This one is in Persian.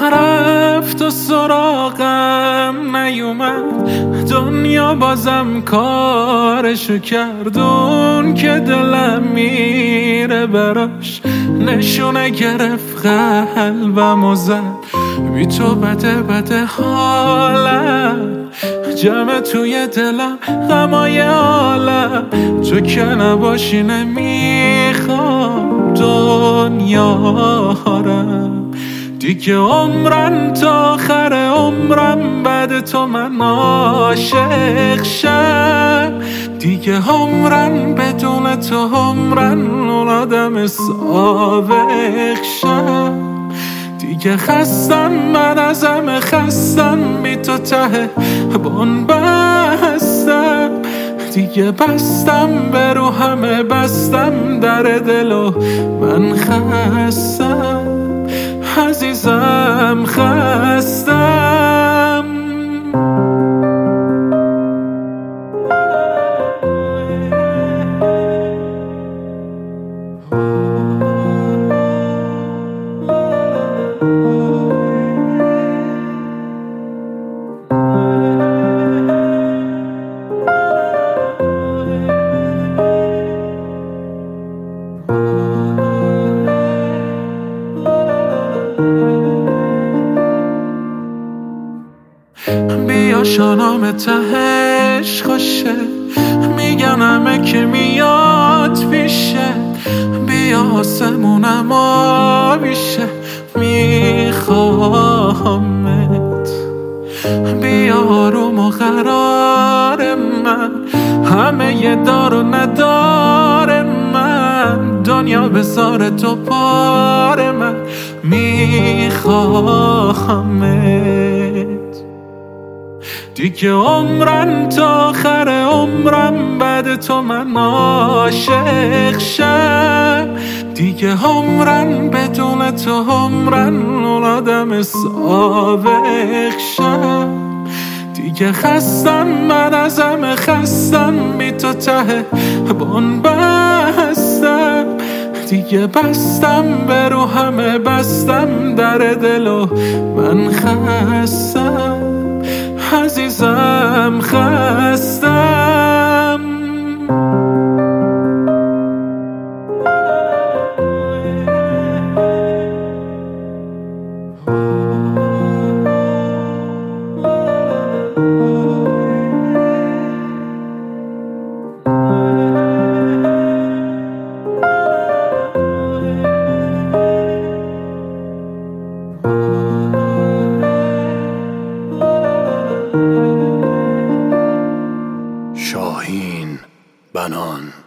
رفت و سراغم نیومد، دنیا بازم کارشو کردون که دلم میره براش. نشونه گرفت قلبم و زد، بی تو بده حالم، جمع توی دلم غمای عالم. تو که نباشی نمیخوام دنیارم، دیگه عمرم تا آخر عمرم بعد تو من عاشق شم. دیگه عمرم بدون تو عمرم آدم سابق شم. دیگه خستم من از همه خستم، بی تو ته بون بستم. دیگه بستم به رو همه بستم در دلو من خستم، عزیزم خستم. بیا شانام تهش خوشه، میگن همه که میاد پیشه. بیا آسمونم آبیشه، میخوامت. بیا آروم و قرار من، همه یه دار و ندار من. دنیا بذار تو پار من، میخوامت. دیگه عمرم تا آخر عمرم بعد تو من عاشق شم. دیگه عمرم بدون تو عمرم آدم سابق شم. دیگه خستم من از همه خستم، بی تو ته بون بستم. دیگه بستم به رو همه بستم در دلو من خستم، عزیزم خستم. شاهین بنان